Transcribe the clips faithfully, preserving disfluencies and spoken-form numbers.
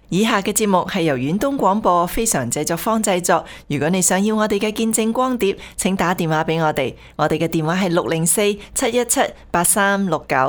以下嘅節目係由遠東廣播非常製作坊製作。如果你想要我哋嘅見證光碟，請打電話俾我哋，我哋嘅電話係六零四七一七八三六九。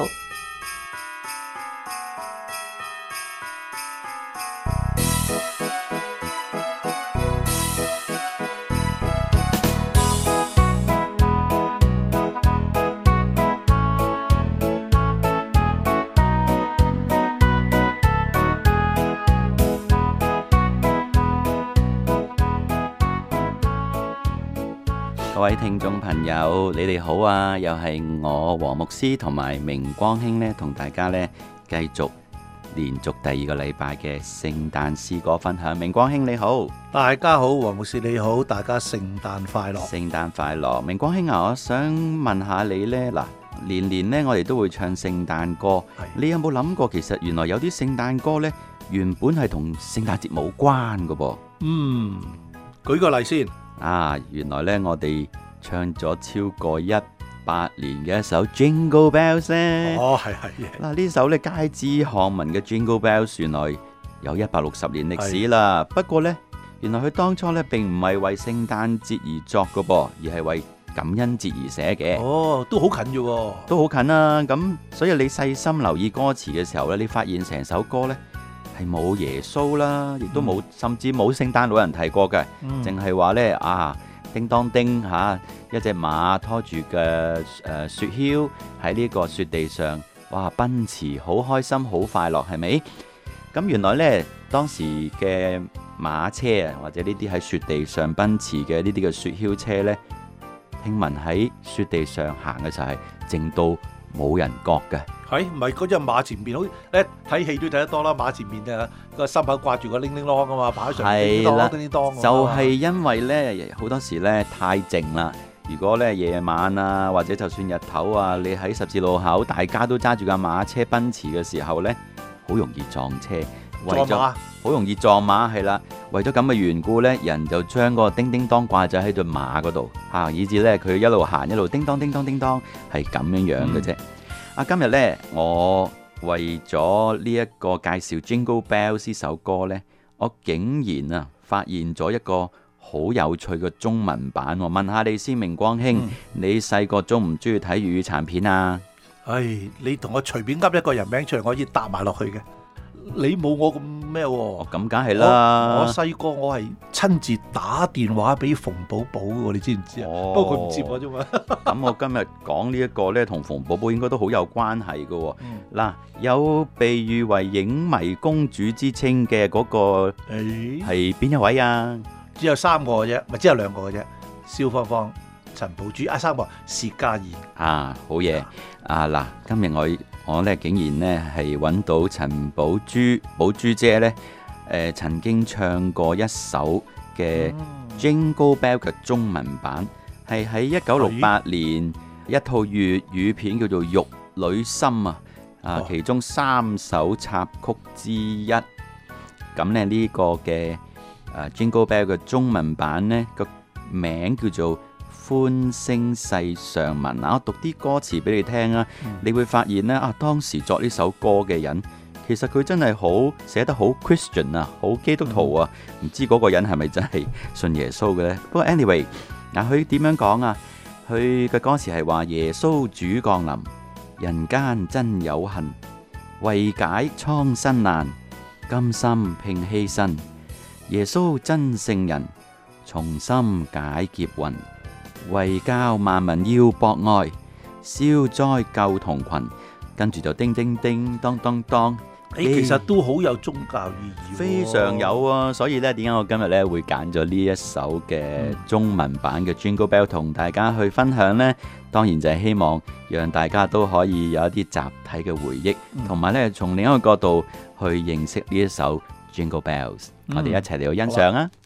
各位聽眾朋友，你哋好啊！又係我黃牧師同埋明光兄呢，同大家呢繼續連續第二個禮拜嘅聖誕詩歌分享。明光兄你好， 大家好，黃牧師你好，大家聖誕快樂！ 聖誕快樂！明光兄啊，我想問下你呢，嗱，年年呢我哋都會唱聖誕歌，你有冇諗過其實原來有啲聖誕歌呢原本係同聖誕節冇關噶噃？ 嗯，舉個例先。 啊，原來咧我哋唱咗超過一百年嘅一首 Jingle Bells 咧。 哦，係係。 嗱，呢首咧街知巷聞嘅 Jingle Bells 原來有一百六十年歷史啦。不過咧，原來佢當初咧並唔係為聖誕節而作嘅噃，而係為感恩節而寫嘅。 哦，都好近嘅喎。 都好近啊！咁所以你細心留意歌詞嘅時候咧，你發現成首歌咧係冇耶穌啦，亦都冇，甚至冇聖誕老人提過嘅，淨係話咧啊，叮當叮吓、啊，一隻馬拖住嘅誒雪橇喺呢個雪地上，哇奔馳，好開心，好快樂，係咪？咁原來咧當時嘅馬車啊，或者呢啲喺雪地上奔馳嘅呢啲嘅雪橇車咧，聽聞喺雪地上行嘅時候係靜到冇人覺嘅。 係唔係嗰隻馬前面好？誒睇戲都睇得多啦，馬前面啊個心口掛住個鈴鈴啷噶嘛，跑上叮當叮當。 就係因為咧好多時咧太靜啦。如果咧夜晚啊，或者就算日頭啊，你喺十字路口，大家都揸住架馬車奔馳嘅時候咧，好容易撞車， 撞馬， 好容易撞馬係啦。為咗咁嘅緣故咧，人就將嗰個叮叮當掛咗喺對馬嗰度嚇，以至咧佢一路行一路叮當叮當叮當，係咁樣樣嘅啫。啊，今日咧，我為咗呢一個介紹 Jingle Bells 呢首歌咧，我竟然啊發現咗一個好有趣嘅中文版。我問下你先，明光兄，嗯、你細個中唔中意睇粵語殘片啊？唉， 你同我隨便噏一個人名出嚟，我可以答埋落去嘅。你冇我咁咩喎？ 咁梗係啦！ 我細個我係親自打電話俾馮寶寶嘅，你知唔知啊？哦、不過佢唔接我啫嘛。 咁我今日講呢一個咧，同馮寶寶應該都好有關係嘅。嗱、嗯，有被譽為影迷公主之稱嘅嗰個係邊一位啊？ 只有三個嘅啫，咪只有兩個嘅啫。蕭芳芳、陳寶珠啊，三個薛家燕啊，好嘢啊！嗱，今日我。我咧竟然咧係揾到陳寶珠寶珠姐咧，誒、呃、曾經唱過一首嘅 Jingle Bell 嘅中文版，係喺一九六八年一套粵語片叫做《玉女心》啊，啊其中三首插曲之一。咁咧呢、這個嘅誒 Jingle Bell 嘅中文版咧個名叫做歡聲世上聞。嗱，我讀啲歌詞俾你聽啊，嗯、你會發現咧啊，當時作呢首歌嘅人，其實佢真係好寫得好 Christian 啊，好基督徒啊，唔、嗯、知嗰個人係咪真係信耶穌嘅咧？不過 anyway，嗱佢點樣講啊？佢嘅歌詞係話耶穌主降臨，人間真有幸，為解蒼生難，甘心拼犧牲。耶穌真聖人，從心解劫魂。為教萬民要博愛，消災救童群，跟住就叮叮叮當當當。 誒，其實都好有宗教意義， 非常有啊！所以咧，點解我今日咧會揀咗呢一首嘅中文版嘅 Jingle Bell 同大家去分享呢？當然就係希望讓大家都可以有一啲集體嘅回憶，同埋咧從另一個角度去認識呢一首 Jingle Bells。我哋一齊嚟到欣賞啊！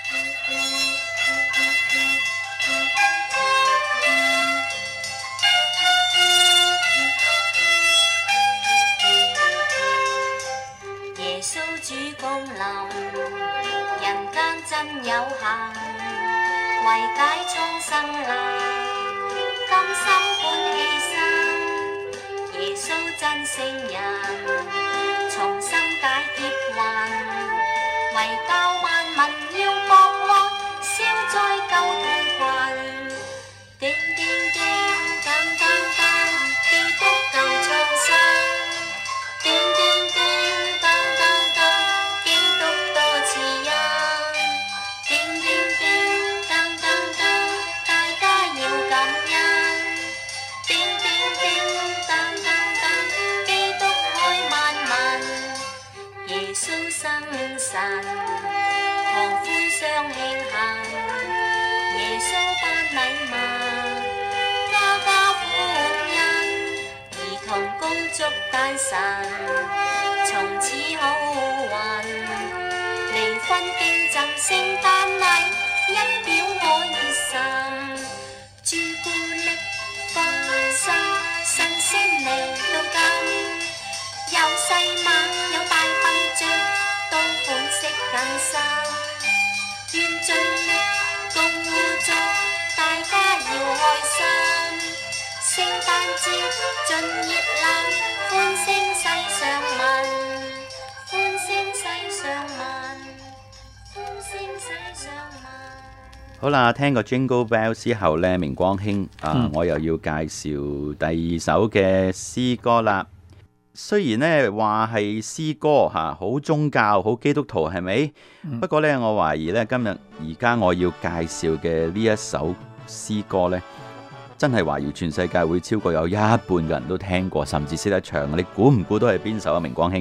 有限，為解蒼生難，甘心本犧牲。耶穌真聖人，從心解劫患。 耶穌生辰，狂歡相慶幸，耶穌頒禮物，家家歡欣，兒童恭祝誕辰，從此好運，離婚敬贈聖誕禮，一表愛心，朱古力花生新鮮嚟到咁。有細馬有大笨象，都款式更新。願聚力共互助，大家要開心。聖誕節盡熱鬧，歡聲世上聞，歡聲世上聞，歡聲世上聞。 好啦，聽過 Jingle Bell 之後呢，明光兄啊， 嗯我又要介紹第二首嘅詩歌啦。雖然呢話係詩歌嚇，好宗教，好基督徒係咪？ 嗯、 不過呢，我懷疑呢，今日而家我要介紹嘅呢一首詩歌呢，真係懷疑全世界會超過有一半嘅人都聽過，甚至識得唱。你估唔估到係邊首啊？明光兄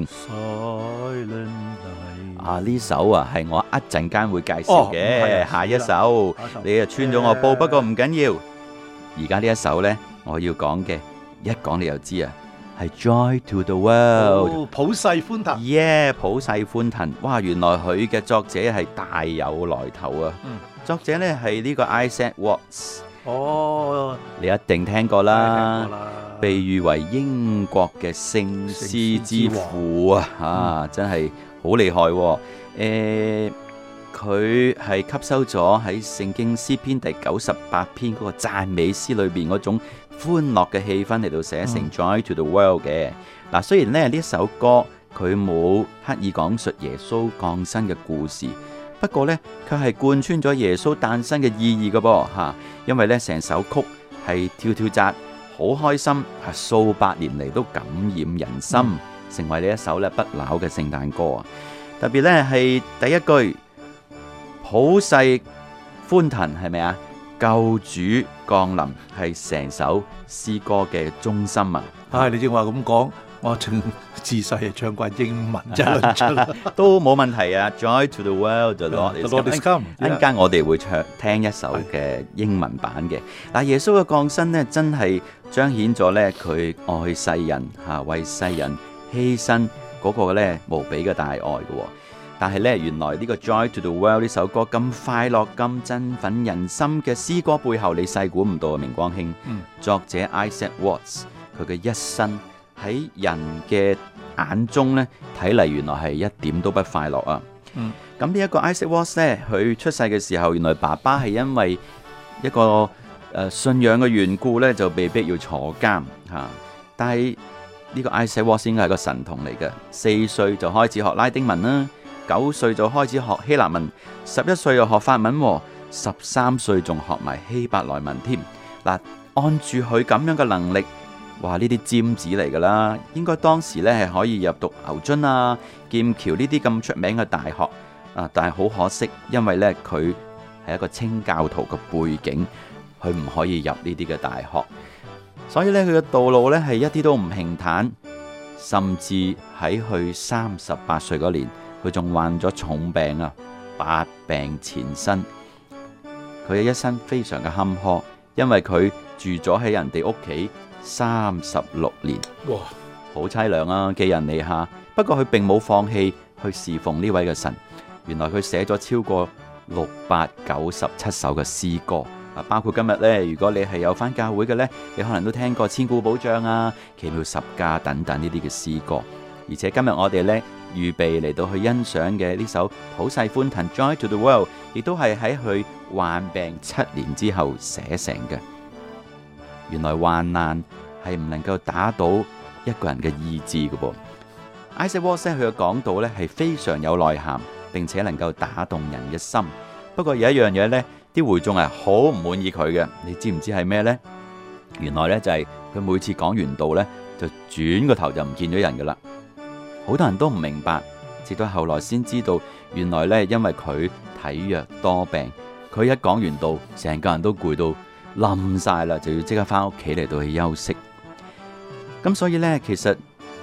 啊，呢首啊係我一陣間會介紹嘅、哦、下一首，你啊穿咗我煲，不過唔緊要。而家呢一首呢，我要講嘅一講你就知啊。係 Joy to the World，、 哦、普世歡騰。 耶、yeah, 普世歡騰。哇，原來佢嘅作者係大有來頭啊！嗯、作者呢係呢個 Isaac Watts。 哦， 你一定聽過啦， 聽過啦， 被譽為英國嘅聖詩之父啊！啊，嗯、真係好厲害、啊。誒、呃，佢係吸收咗喺聖經詩篇第九十八篇嗰個讚美詩裏邊嗰種歡樂嘅氣氛嚟到寫成 Joy to the World 嘅。嗱、嗯，雖然咧呢一首歌佢冇刻意講述耶穌降生嘅故事，不過呢，佢係貫穿咗耶穌誕生嘅意義嘅噃嚇。因為呢成首曲係跳跳紮，好開心，係數百年嚟都感染人心，嗯、成為呢一首咧不朽嘅聖誕歌啊！特別呢係第一句普世歡騰，係咪啊？救主降臨係成首詩歌嘅中心啊！ 唉，你正話咁講，我正自細係唱慣英文啫， 都冇問題啊！Joy to the world，the Lord is come。一陣間我哋會唱聽一首嘅英文版嘅。嗱，耶穌嘅降生呢，真係彰顯咗呢佢愛世人嚇，為世人犧牲嗰個呢無比嘅大愛嘅。但係咧，原來呢個 Joy to the World 呢首歌咁快樂、咁振奮人心嘅詩歌背後，你細估唔到啊！明光兄，嗯、作者 Isaac Watts 佢嘅一生喺人嘅眼中咧，睇嚟原來係一點都不快樂啊！咁呢一個 Isaac Watts 咧，佢出世嘅時候，原來爸爸係因為一個誒、呃、信仰嘅緣故咧，就被逼要坐監嚇、啊。但係呢個 Isaac Watts 應該係個神童嚟嘅，四歲就開始學拉丁文啦。九歲就開始學希臘文，十一歲又學法文，十三歲仲學埋希伯來文添。嗱，按住佢咁樣嘅能力，哇！呢啲尖子嚟噶啦，應該當時呢係可以入讀牛津啊、劍橋呢啲咁出名嘅大學啊。但係好可惜，因為呢，佢係一個清教徒嘅背景，佢唔可以入呢啲嘅大學，所以呢，佢嘅道路呢係一啲都唔平坦，甚至喺佢三十八歲嗰年。佢仲患咗重病啊，百病纏身。佢嘅一生非常嘅坎坷，因為佢住咗喺人哋屋企三十六年，哇，好凄涼啊，寄人籬下。不過佢並冇放棄去侍奉呢位嘅神。原來佢寫咗超過六百九十七首嘅詩歌啊，包括今日呢，如果你係有返教會嘅呢，你可能都聽過千古保障啊、奇妙十架等等呢啲嘅詩歌。而且今日我哋呢，預備嚟到去欣賞嘅呢首普世歡騰 Joy to the World， 亦都係喺佢患病七年之後寫成嘅。原來患難係唔能夠打倒一個人嘅意志嘅噃。Isaac Watts 佢嘅講道呢係非常有內涵，並且能夠打動人嘅心。不過有一樣嘢呢，啲會眾係好唔滿意佢嘅，你知唔知係咩呢？原來呢，就係佢每次講完道呢，就轉個頭就唔見咗人噶啦。好多人都唔明白，直到後來先知道，原來呢，因為佢體弱多病，佢一講完道，成個人都攰到冧晒啦，就要即刻翻屋企嚟到去休息。咁所以呢，其實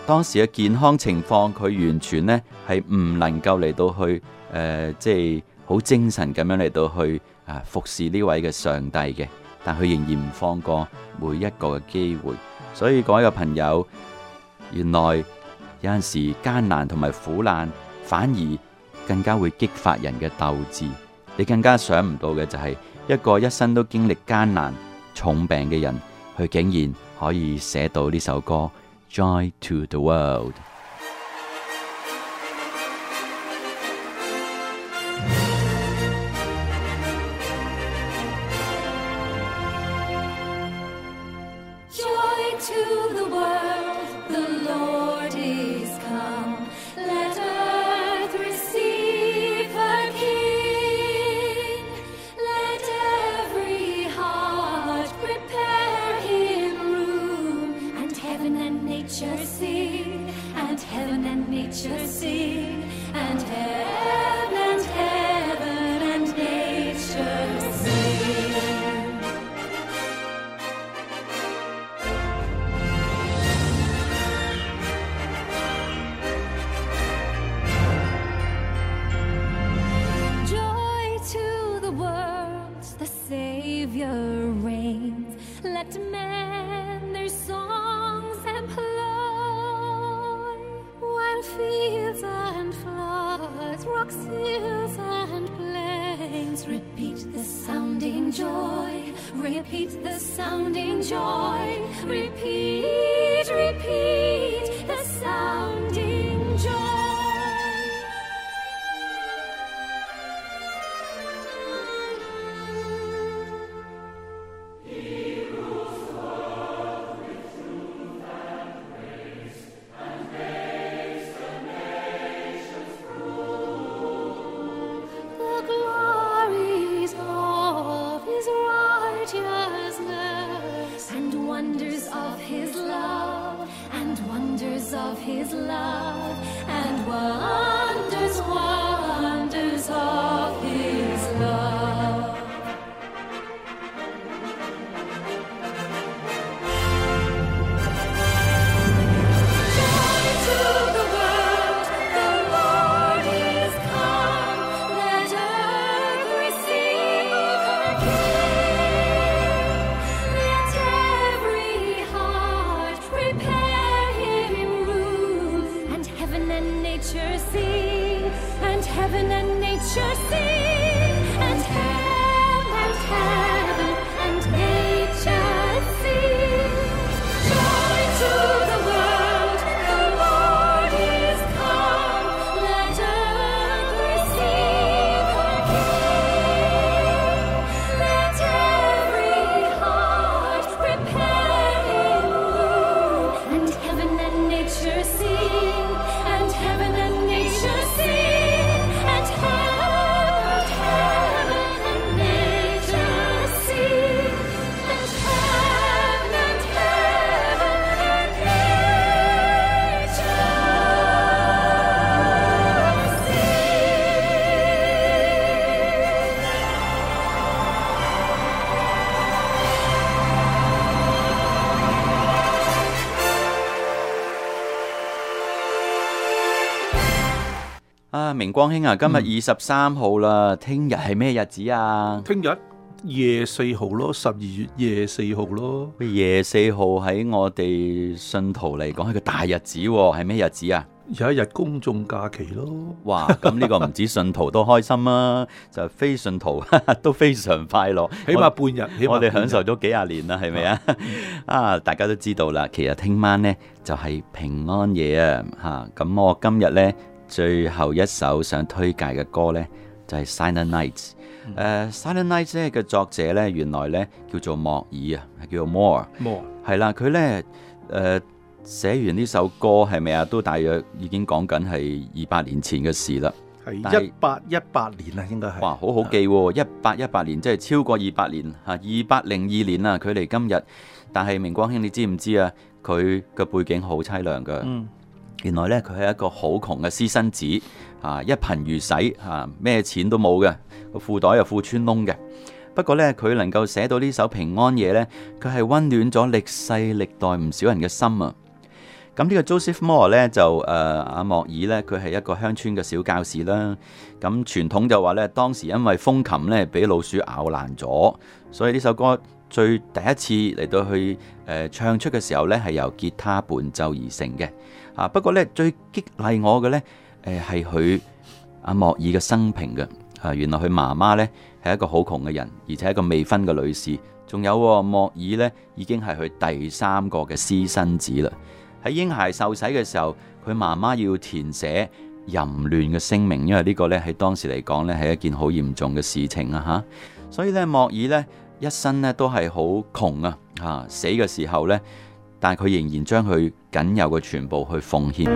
當時嘅健康情況，佢完全呢係唔能夠嚟到去誒、呃，即係好精神咁樣嚟到去啊服侍呢位嘅上帝嘅。但佢仍然唔放過每一個嘅機會。所以各位嘅朋友，原來有陣時艱難同埋苦難反而更加會激發人嘅鬥志。你更加想唔到嘅就係一個一生都經歷艱難重病嘅人，佢竟然可以寫到呢首歌 Joy to the World。啊，明光兄啊，今日二十三號啦，聽日係咩日子啊？ 聽日夜四號咯，十二月夜四號咯。 夜四號喺我哋信徒嚟講係個大日子喎，係咩日子啊？ 有一日公眾假期咯。 哇，咁呢個唔止信徒都開心啊，就非信徒都非常快樂。 起碼半日，起碼半日我哋享受咗幾廿年啦，係咪啊？啊，大家都知道啦，其實聽晚呢就係平安夜啊，吓，咁我今日呢最後一首想推介嘅歌呢，就係、是、Silent Night。誒、uh, Silent Night 咧嘅作者呢，原來呢叫做莫爾啊，係叫做 Moore。Moore 係啦，佢呢誒、呃、寫完呢首歌係咪啊？都大約已經講緊係二百年前嘅事啦。 係一八一八年啊，應該係。哇， 好好記喎！一八一八年即係超過二百年嚇，二百零二年啊，距離今日。但係明光兄，你知唔知啊？佢嘅背景好凄涼㗎。嗯。原來咧，佢係一個好窮嘅私生子，啊，一貧如洗，啊，咩錢都冇嘅，個褲袋又褲穿窿嘅。不過咧，佢能夠寫到呢首平安夜咧，佢係溫暖咗歷世歷代唔少人嘅心啊！ 咁呢個 Joseph Moore 咧就誒阿、呃、莫爾咧，佢係一個鄉村嘅小教士啦。咁傳統就話咧，當時因為風琴咧俾老鼠咬爛咗，所以呢首歌最第一次嚟到去誒、呃、唱出嘅時候咧，係由吉他伴奏而成嘅。啊，不過咧最激勵我嘅咧，誒係佢阿莫爾嘅生平嘅。啊，原來佢媽媽咧係一個好窮嘅人，而且係一個未婚嘅女士。仲有、哦、莫爾咧已經係佢第三個嘅私生子啦。喺嬰孩受洗嘅時候，佢媽媽要填寫淫亂嘅聲明，因為呢個咧喺當時嚟講咧係一件好嚴重嘅事情啊吓。所以咧莫爾咧一生咧都係好窮啊吓，死嘅時候咧，但係佢仍然將佢僅有嘅全部去奉獻。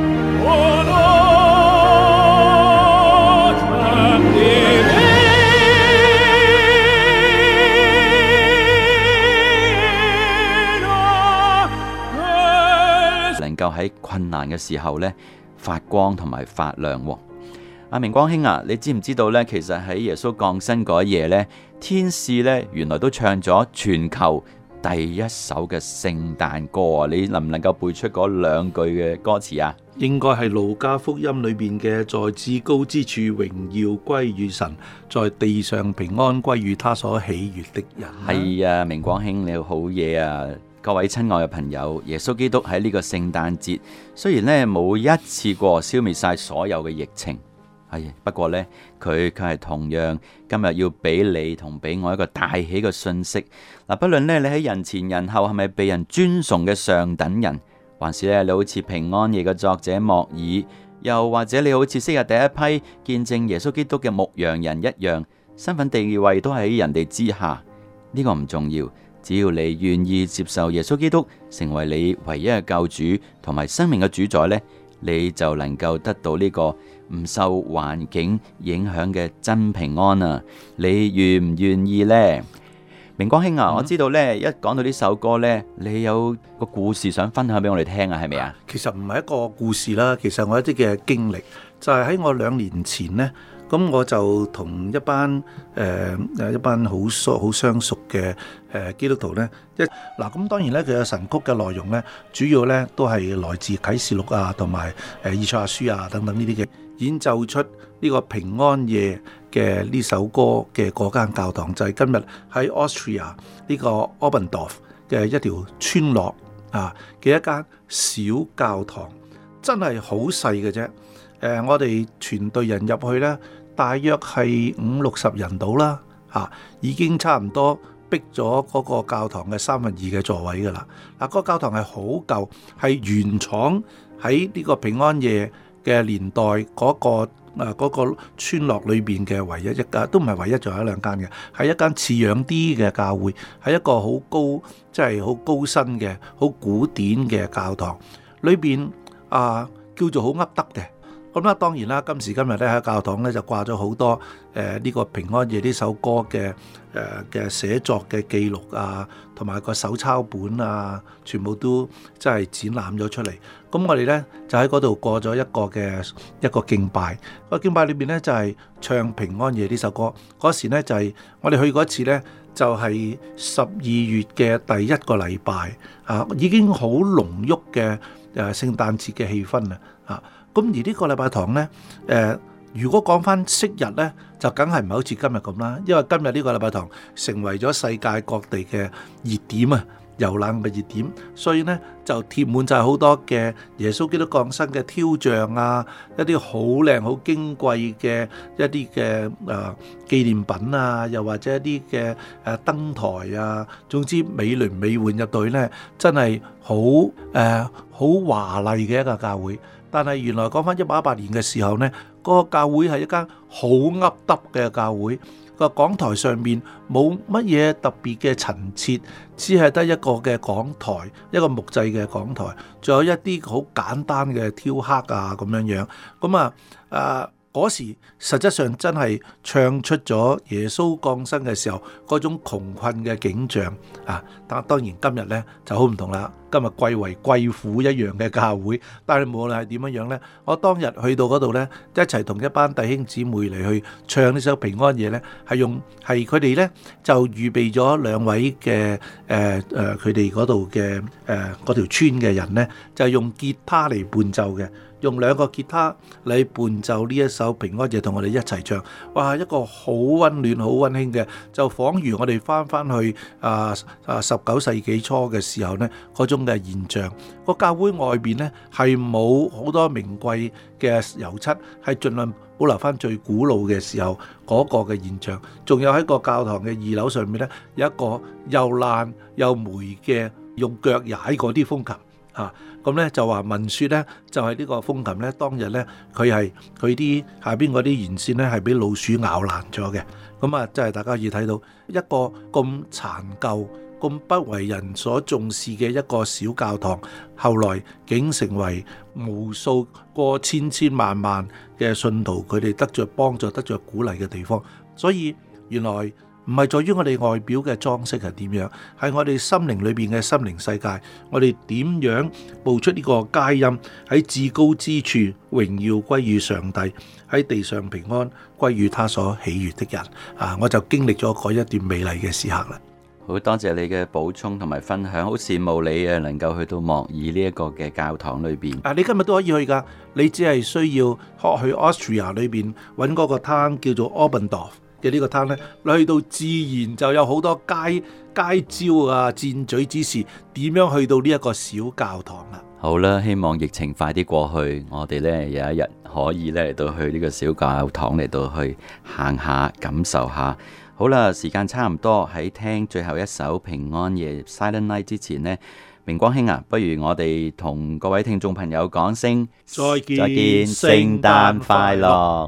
能夠喺困難嘅時候咧發光同埋發亮。阿明光兄啊，你知唔知道咧？其實喺耶穌降生嗰一夜咧，天使咧原來都唱咗全球第一首嘅聖誕歌啊！你能唔能夠背出嗰兩句嘅歌詞啊？ 應該係路加福音裏邊嘅，在至高之處榮耀歸於神，在地上平安歸於他所喜悅的人。 係啊，明光兄你好嘢啊！各位親愛嘅朋友，耶穌基督喺呢個聖誕節，雖然咧冇一次過消滅晒所有嘅疫情，係不過呢，佢佢係同樣今日要俾你同俾我一個大喜嘅信息。嗱，不論咧你喺人前人後係咪被人尊崇嘅上等人，還是咧你好似平安夜嘅作者莫爾，又或者你好似昔日第一批見證耶穌基督嘅牧羊人一樣，身份地位都喺人哋之下，呢個唔重要。只要你願意接受耶穌基督成為你唯一嘅救主同埋生命嘅主宰呢，你就能夠得到呢個唔受環境影響嘅真平安啊！你願唔願意呢？明光兄啊，嗯、我知道呢，一講到呢首歌呢，你有個故事想分享俾我哋聽啊，係咪啊？ 其實唔係一個故事啦，其實我一啲嘅經歷就係、是、喺我兩年前呢。咁我就同一班誒誒、呃、一班好熟好相熟嘅誒、呃、基督徒咧，一嗱咁當然咧，佢嘅神曲嘅內容咧，主要咧都係來自啟示錄啊，同埋誒以賽亞書啊等等呢啲嘅演奏出呢個平安夜嘅呢首歌嘅嗰間教堂，就係、是、今日喺 Austria 呢個 Oberndorf 嘅一條村落啊嘅一間小教堂，真係好細嘅啫。誒、呃，我哋全隊人入去咧。大約係五六十人到啦，嚇、啊、已經差唔多逼咗嗰個教堂嘅三分二嘅座位噶啦。嗱、啊，嗰、嗰個教堂係好舊，係原廠喺呢個平安夜嘅年代嗰、嗰個誒、啊嗰個村落裏邊嘅唯一一間，都唔係唯一，仲有一兩間嘅，係一間似樣啲嘅教會，係一個好高，即係好高身嘅、好古典嘅教堂，裏邊啊叫做好噏得嘅。咁啦，當然啦，今時今日咧喺教堂咧就掛咗好多誒呢、呃這個平安夜呢首歌嘅誒嘅寫作嘅記錄啊，同埋個手抄本啊，全部都真係展覽咗出嚟。咁我哋咧就喺嗰度過咗一個嘅一個敬拜。個敬拜裏邊咧就係、是、唱平安夜呢首歌。嗰時咧就係、是、我哋去嗰次咧就係十二月嘅第一個禮拜啊，已經好濃郁嘅誒聖誕節嘅氣氛啦啊！咁而呢個禮拜堂呢，誒、呃，如果講翻昔日呢，就梗係唔係好似今日咁啦，因為今日呢個禮拜堂成為咗世界各地嘅熱點啊，遊覽嘅熱點，所以呢，就貼滿晒好多嘅耶穌基督降生嘅雕像啊，一啲好靚好矜貴嘅一啲嘅誒紀念品啊，又或者一啲嘅誒燈台啊，總之美輪美奐入隊呢，真係好誒好華麗嘅一個教會。但係原來講翻一八一八年嘅時候呢，嗰、那個教會係一間好噏得嘅教會，個講台上面冇乜嘢特別嘅陳設，只係得一個嘅講台，一個木製嘅講台，仲有一啲好簡單嘅雕刻啊咁樣樣。咁啊啊嗰時實質上真係唱出咗耶穌降生嘅時候嗰種窮困嘅景象啊！但當然今日呢就好唔同啦。 今日貴為貴婦一樣嘅教會。但係無論係點樣樣呢，我當日去到嗰度呢，一齊同一班弟兄姊妹嚟去唱呢首平安夜呢，係用係佢哋呢就預備咗兩位嘅誒誒佢哋嗰度嘅誒嗰條村嘅人呢，就係用吉他嚟伴奏嘅。用兩個吉他嚟伴奏呢一首平安夜，同我哋一齊唱，哇！一個好溫暖、好溫馨嘅，就仿如我哋翻翻去啊啊十九世紀初嘅時候呢嗰種嘅現象。個教會外邊呢係冇好多名貴嘅油漆，係盡量保留翻最古老嘅時候嗰個嘅現象。仲有喺個教堂嘅二樓上面呢，有一個又爛又霉嘅用腳踩嗰啲風琴。啊，咁咧就話聞説咧，就係、是、呢個風琴咧，當日咧佢係佢啲下邊嗰啲弦線咧係俾老鼠咬爛咗嘅。咁啊，即係大家可以睇到一個咁殘舊、咁不為人所重視嘅一個小教堂，後來竟成為無數過千千萬萬嘅信徒佢哋得着幫助、得着鼓勵嘅地方。所以原來唔係在於我哋外表嘅裝飾係點樣，係我哋心靈裏邊嘅心靈世界，我哋點樣步出呢個佳音，喺至高之處榮耀歸於上帝，喺地上平安歸於他所喜悅的人。啊，我就經歷咗嗰一段美麗嘅時刻啦。 好多謝你嘅補充同埋分享，好羨慕你啊，能夠去到莫爾呢一個嘅教堂裏邊。 啊，你今日都可以去噶，你只係需要學去 Austria 裏邊揾嗰個灘叫做 Oberndorf嘅呢個灘咧，你去到自然就有好多街街招啊、箭嘴指示點樣去到呢一個小教堂啦。 好啦，希望疫情快啲過去，我哋呢有一日可以咧嚟到去呢個小教堂嚟到去行下感受下。好啦，時間差唔多，喺聽最後一首平安夜 Silent Night 之前呢，明光兄啊，不如我哋同各位聽眾朋友講聲再見， 再見，聖誕快樂。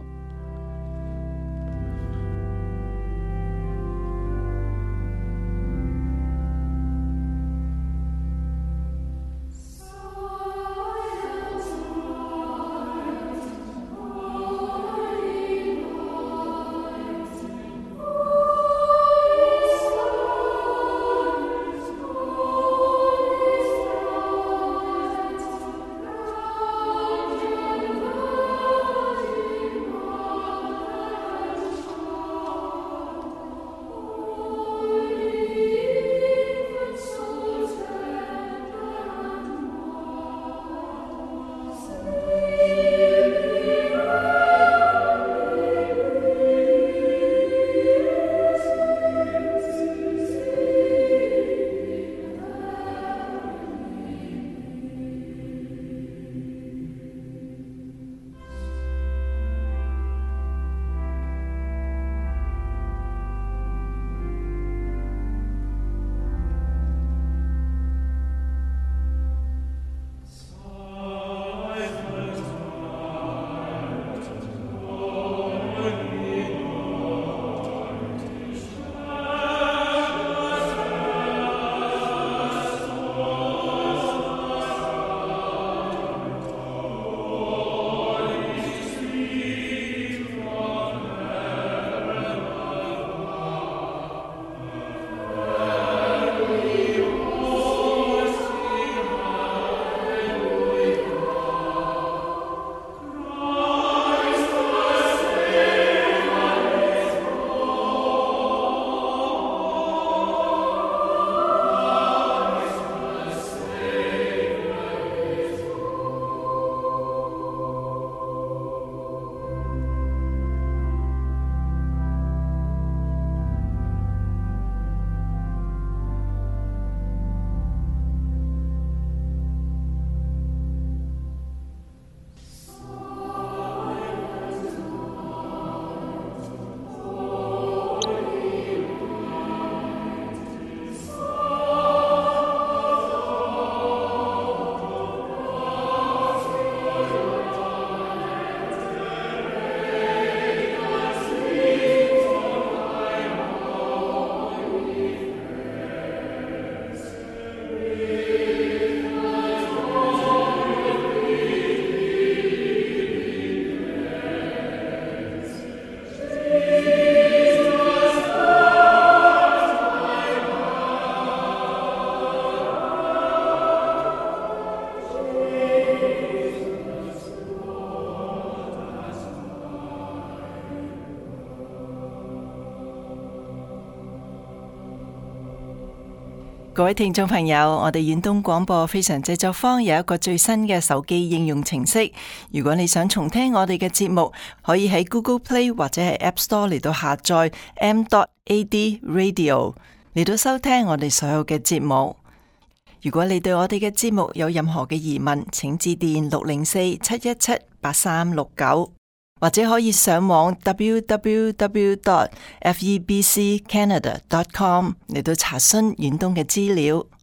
各位聽眾朋友，我哋遠東廣播非常製作坊有一個最新嘅手機應用程式。如果你想重聽我哋嘅節目，可以喺 Google Play 或者係 App Store 嚟到下載 m dot a d radio 嚟到收聽我哋所有嘅節目。如果你對我哋嘅節目有任何嘅疑問，請致電六零四七一七八三六九，或者可以上網 w w w dot f e b c canada dot com 嚟到查詢遠東嘅資料。